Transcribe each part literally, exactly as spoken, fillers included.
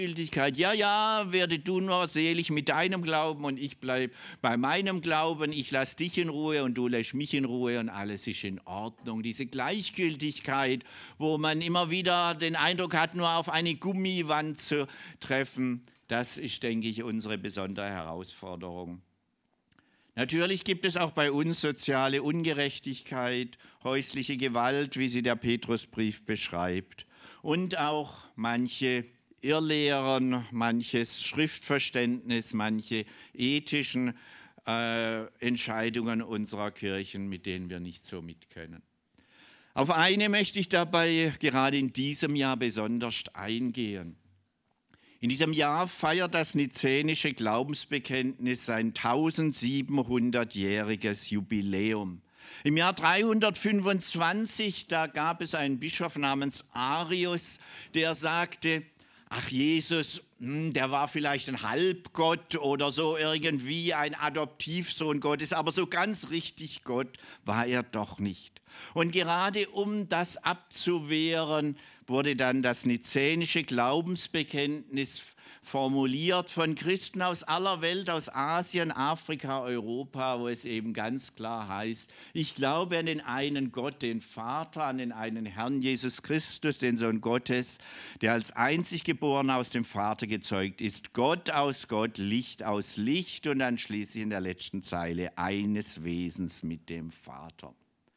Gültigkeit. Ja, ja, werde du nur selig mit deinem Glauben und ich bleibe bei meinem Glauben. Ich lasse dich in Ruhe und du lässt mich in Ruhe und alles ist in Ordnung. Diese Gleichgültigkeit, wo man immer wieder den Eindruck hat, nur auf eine Gummiwand zu treffen, das ist, denke ich, unsere besondere Herausforderung. Natürlich gibt es auch bei uns soziale Ungerechtigkeit, häusliche Gewalt, wie sie der Petrusbrief beschreibt, und auch manche Irrlehren, manches Schriftverständnis, manche ethischen äh, Entscheidungen unserer Kirchen, mit denen wir nicht so mitkönnen. Auf eine möchte ich dabei gerade in diesem Jahr besonders eingehen. In diesem Jahr feiert das nizänische Glaubensbekenntnis sein tausendsiebenhundertjähriges Jubiläum. Im Jahr dreihundertfünfundzwanzig, da gab es einen Bischof namens Arius, der sagte, ach Jesus, der war vielleicht ein Halbgott oder so irgendwie ein Adoptivsohn Gottes, aber so ganz richtig Gott war er doch nicht. Und gerade um das abzuwehren, wurde dann das nizänische Glaubensbekenntnis formuliert von Christen aus aller Welt, aus Asien, Afrika, Europa, wo es eben ganz klar heißt, ich glaube an den einen Gott, den Vater, an den einen Herrn Jesus Christus, den Sohn Gottes, der als einzig Geborener aus dem Vater gezeugt ist, Gott aus Gott, Licht aus Licht und dann schließlich in der letzten Zeile eines Wesens mit dem Vater.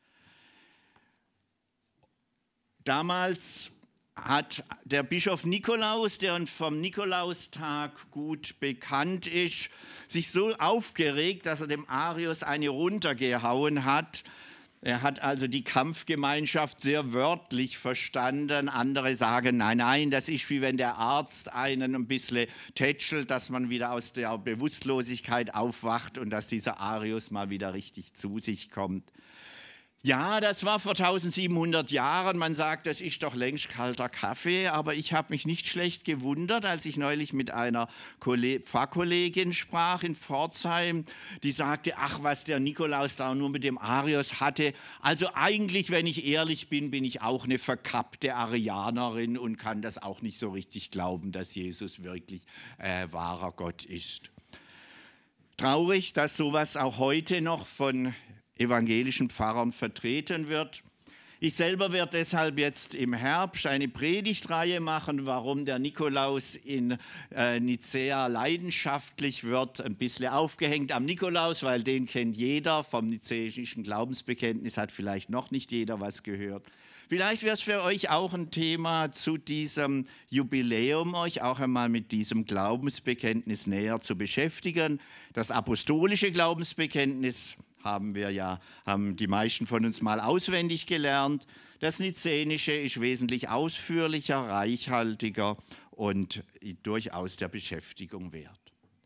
Damals hat der Bischof Nikolaus, der vom Nikolaustag gut bekannt ist, sich so aufgeregt, dass er dem Arius eine runtergehauen hat. Er hat also die Kampfgemeinschaft sehr wörtlich verstanden. Andere sagen, nein, nein, das ist wie wenn der Arzt einen ein bisschen tätschelt, dass man wieder aus der Bewusstlosigkeit aufwacht und dass dieser Arius mal wieder richtig zu sich kommt. Ja, das war vor tausendsiebenhundert Jahren. Man sagt, das ist doch längst kalter Kaffee. Aber ich habe mich nicht schlecht gewundert, als ich neulich mit einer Pfarrkollegin sprach in Pforzheim. Die sagte, ach, was der Nikolaus da nur mit dem Arius hatte. Also eigentlich, wenn ich ehrlich bin, bin ich auch eine verkappte Arianerin und kann das auch nicht so richtig glauben, dass Jesus wirklich äh, wahrer Gott ist. Traurig, dass sowas auch heute noch von evangelischen Pfarrern vertreten wird. Ich selber werde deshalb jetzt im Herbst eine Predigtreihe machen, warum der Nikolaus in äh, Nicäa leidenschaftlich wird, ein bisschen aufgehängt am Nikolaus, weil den kennt jeder, vom nizäischen Glaubensbekenntnis hat vielleicht noch nicht jeder was gehört. Vielleicht wäre es für euch auch ein Thema zu diesem Jubiläum, euch auch einmal mit diesem Glaubensbekenntnis näher zu beschäftigen. Das apostolische Glaubensbekenntnis haben wir ja, haben die meisten von uns mal auswendig gelernt. Das Nizänische ist wesentlich ausführlicher, reichhaltiger und durchaus der Beschäftigung wert.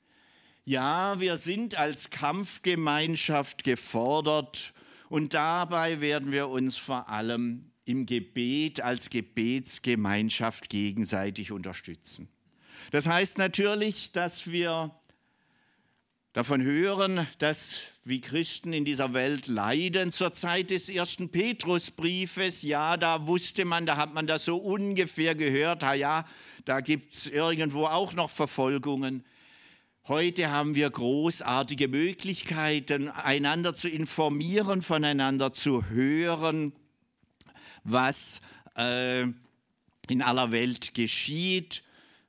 Ja, wir sind als Kampfgemeinschaft gefordert und dabei werden wir uns vor allem im Gebet als Gebetsgemeinschaft gegenseitig unterstützen. Das heißt natürlich, dass wir davon hören, dass wie Christen in dieser Welt leiden. Zur Zeit des ersten Petrusbriefes, ja, da wusste man, da hat man das so ungefähr gehört, ja, ja, da gibt es irgendwo auch noch Verfolgungen. Heute haben wir großartige Möglichkeiten, einander zu informieren, voneinander zu hören, was äh, in aller Welt geschieht.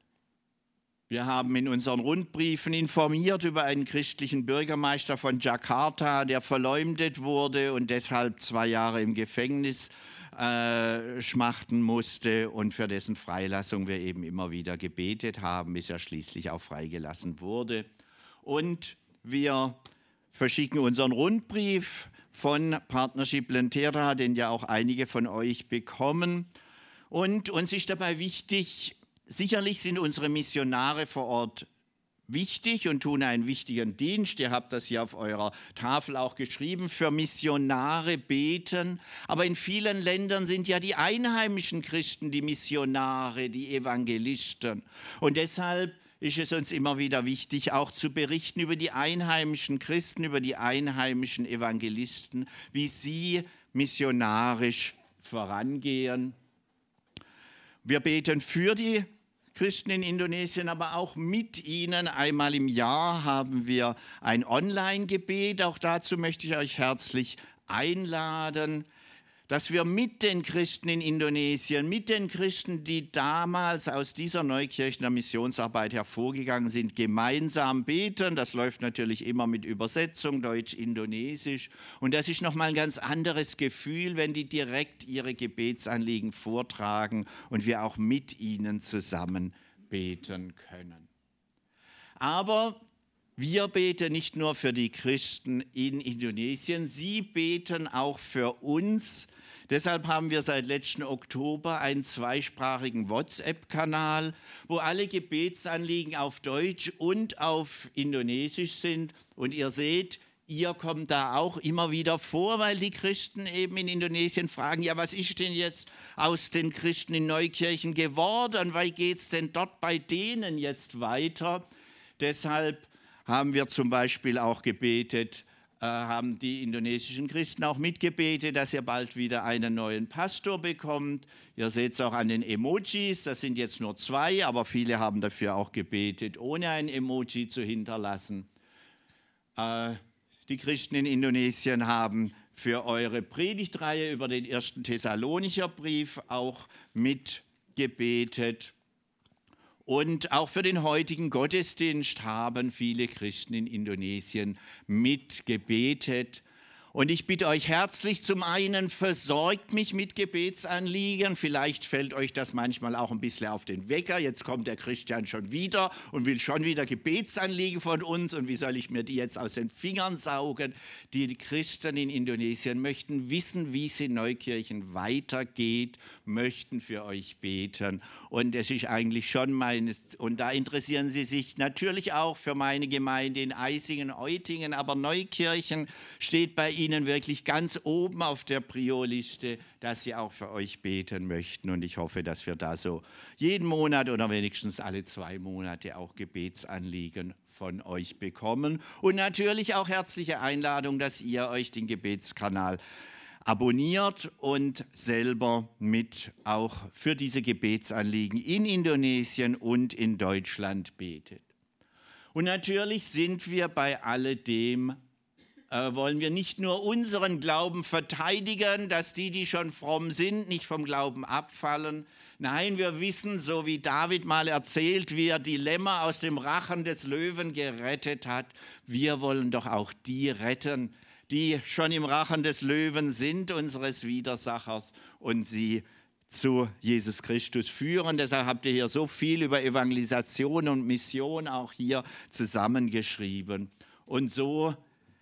Wir haben in unseren Rundbriefen informiert über einen christlichen Bürgermeister von Jakarta, der verleumdet wurde und deshalb zwei Jahre im Gefängnis äh, schmachten musste und für dessen Freilassung wir eben immer wieder gebetet haben, bis er schließlich auch freigelassen wurde. Und wir verschicken unseren Rundbrief von Partnership Lentera, den ja auch einige von euch bekommen. Und uns ist dabei wichtig, sicherlich sind unsere Missionare vor Ort wichtig und tun einen wichtigen Dienst. Ihr habt das hier auf eurer Tafel auch geschrieben, für Missionare beten. Aber in vielen Ländern sind ja die einheimischen Christen die Missionare, die Evangelisten. Und deshalb ist es uns immer wieder wichtig, auch zu berichten über die einheimischen Christen, über die einheimischen Evangelisten, wie sie missionarisch vorangehen. Wir beten für die Christen in Indonesien, aber auch mit ihnen. Einmal im Jahr haben wir ein Online-Gebet. Auch dazu möchte ich euch herzlich einladen, dass wir mit den Christen in Indonesien, mit den Christen, die damals aus dieser Neukirchener Missionsarbeit hervorgegangen sind, gemeinsam beten. Das läuft natürlich immer mit Übersetzung, Deutsch-Indonesisch. Und das ist nochmal ein ganz anderes Gefühl, wenn die direkt ihre Gebetsanliegen vortragen und wir auch mit ihnen zusammen beten können. Aber wir beten nicht nur für die Christen in Indonesien, sie beten auch für uns. Deshalb haben wir seit letzten Oktober einen zweisprachigen WhatsApp-Kanal, wo alle Gebetsanliegen auf Deutsch und auf Indonesisch sind. Und ihr seht, ihr kommt da auch immer wieder vor, weil die Christen eben in Indonesien fragen, ja, was ist denn jetzt aus den Christen in Neukirchen geworden? Wie geht es denn dort bei denen jetzt weiter? Deshalb haben wir zum Beispiel auch gebetet, äh, haben die indonesischen Christen auch mitgebetet, dass ihr bald wieder einen neuen Pastor bekommt. Ihr seht es auch an den Emojis, das sind jetzt nur zwei, aber viele haben dafür auch gebetet, ohne ein Emoji zu hinterlassen. Äh, die Christen in Indonesien haben für eure Predigtreihe über den ersten Thessalonicher Brief auch mitgebetet. Und auch für den heutigen Gottesdienst haben viele Christen in Indonesien mitgebetet. Und ich bitte euch herzlich, zum einen versorgt mich mit Gebetsanliegen. Vielleicht fällt euch das manchmal auch ein bisschen auf den Wecker. Jetzt kommt der Christian schon wieder und will schon wieder Gebetsanliegen von uns. Und wie soll ich mir die jetzt aus den Fingern saugen? Die Christen in Indonesien möchten wissen, wie es in Neukirchen weitergeht, möchten für euch beten. Und es ist eigentlich schon meines, und da interessieren sie sich natürlich auch für meine Gemeinde in Eisingen, Eutingen, aber Neukirchen steht bei Ihnen wirklich ganz oben auf der Prio-Liste, dass sie auch für euch beten möchten. Und ich hoffe, dass wir da so jeden Monat oder wenigstens alle zwei Monate auch Gebetsanliegen von euch bekommen. Und natürlich auch herzliche Einladung, dass ihr euch den Gebetskanal abonniert und selber mit auch für diese Gebetsanliegen in Indonesien und in Deutschland betet. Und natürlich sind wir bei alledem Äh, wollen wir nicht nur unseren Glauben verteidigen, dass die, die schon fromm sind, nicht vom Glauben abfallen. Nein, wir wissen, so wie David mal erzählt, wie er die Lämmer aus dem Rachen des Löwen gerettet hat. Wir wollen doch auch die retten, die schon im Rachen des Löwen sind, unseres Widersachers, und sie zu Jesus Christus führen. Deshalb habt ihr hier so viel über Evangelisation und Mission auch hier zusammengeschrieben. Und so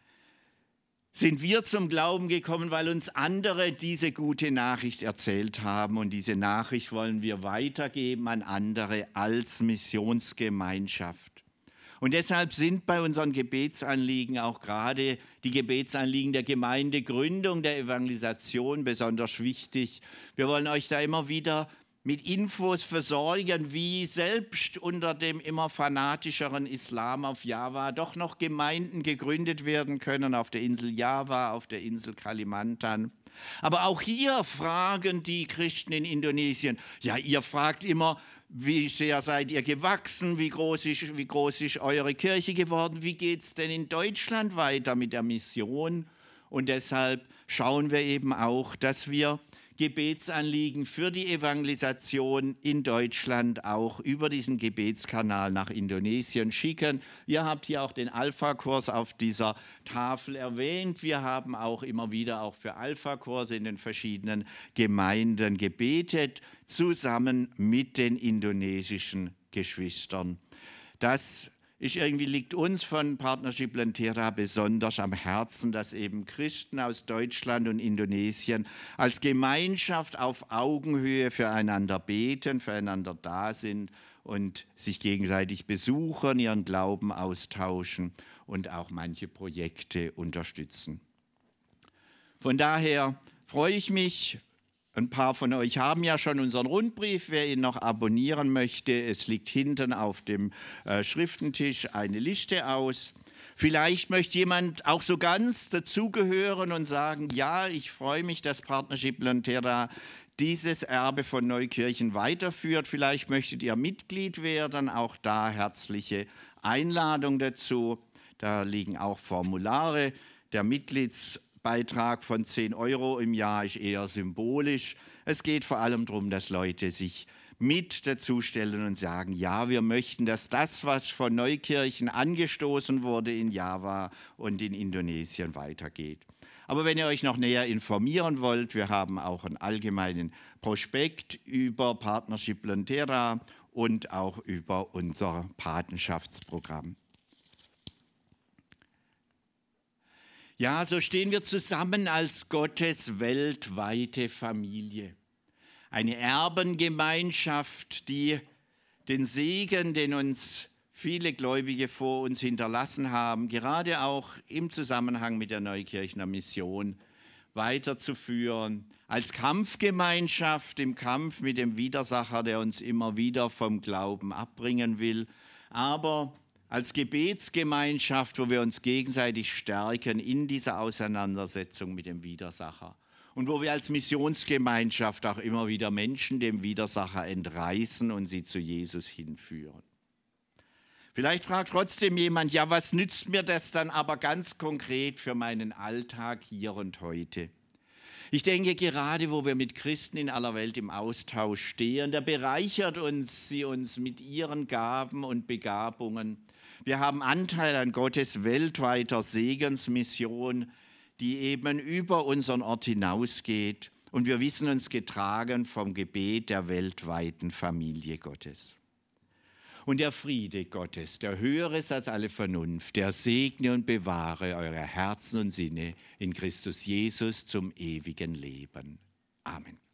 sind wir zum Glauben gekommen, weil uns andere diese gute Nachricht erzählt haben. Und diese Nachricht wollen wir weitergeben an andere als Missionsgemeinschaft. Und deshalb sind bei unseren Gebetsanliegen auch gerade die Gebetsanliegen der Gemeindegründung, der Evangelisation besonders wichtig. Wir wollen euch da immer wieder mit Infos versorgen, wie selbst unter dem immer fanatischeren Islam auf Java doch noch Gemeinden gegründet werden können, auf der Insel Java, auf der Insel Kalimantan. Aber auch hier fragen die Christen in Indonesien, ja, ihr fragt immer, wie sehr seid ihr gewachsen, wie groß ist, wie groß ist eure Kirche geworden, wie geht es denn in Deutschland weiter mit der Mission? Und deshalb schauen wir eben auch, dass wir Gebetsanliegen für die Evangelisation in Deutschland auch über diesen Gebetskanal nach Indonesien schicken. Ihr habt hier auch den Alpha-Kurs auf dieser Tafel erwähnt. Wir haben auch immer wieder auch für Alpha-Kurse in den verschiedenen Gemeinden gebetet, zusammen mit den indonesischen Geschwistern. Das ist irgendwie, liegt uns von Partnership Lentera besonders am Herzen, dass eben Christen aus Deutschland und Indonesien als Gemeinschaft auf Augenhöhe füreinander beten, füreinander da sind und sich gegenseitig besuchen, ihren Glauben austauschen und auch manche Projekte unterstützen. Von daher freue ich mich. Ein paar von euch haben ja schon unseren Rundbrief, wer ihn noch abonnieren möchte. Es liegt hinten auf dem äh, Schriftentisch eine Liste aus. Vielleicht möchte jemand auch so ganz dazugehören und sagen, ja, ich freue mich, dass Partnership Lentera dieses Erbe von Neukirchen weiterführt. Vielleicht möchtet ihr Mitglied werden, auch da herzliche Einladung dazu. Da liegen auch Formulare. Der Mitgliedsbeitrag von zehn Euro im Jahr ist eher symbolisch. Es geht vor allem darum, dass Leute sich mit dazustellen und sagen, ja, wir möchten, dass das, was von Neukirchen angestoßen wurde in Java und in Indonesien, weitergeht. Aber wenn ihr euch noch näher informieren wollt, wir haben auch einen allgemeinen Prospekt über Partnership Lentera und auch über unser Patenschaftsprogramm. Ja, so stehen wir zusammen als Gottes weltweite Familie. Eine Erbengemeinschaft, die den Segen, den uns viele Gläubige vor uns hinterlassen haben, gerade auch im Zusammenhang mit der Neukirchener Mission weiterzuführen. Als Kampfgemeinschaft im Kampf mit dem Widersacher, der uns immer wieder vom Glauben abbringen will, aber als Gebetsgemeinschaft, wo wir uns gegenseitig stärken in dieser Auseinandersetzung mit dem Widersacher. Und wo wir als Missionsgemeinschaft auch immer wieder Menschen dem Widersacher entreißen und sie zu Jesus hinführen. Vielleicht fragt trotzdem jemand, ja, was nützt mir das dann aber ganz konkret für meinen Alltag hier und heute? Ich denke, gerade wo wir mit Christen in aller Welt im Austausch stehen, da bereichert uns sie uns mit ihren Gaben und Begabungen. Wir haben Anteil an Gottes weltweiter Segensmission, die eben über unseren Ort hinausgeht. Und wir wissen uns getragen vom Gebet der weltweiten Familie Gottes. Und der Friede Gottes, der höher ist als alle Vernunft, der segne und bewahre eure Herzen und Sinne in Christus Jesus zum ewigen Leben. Amen.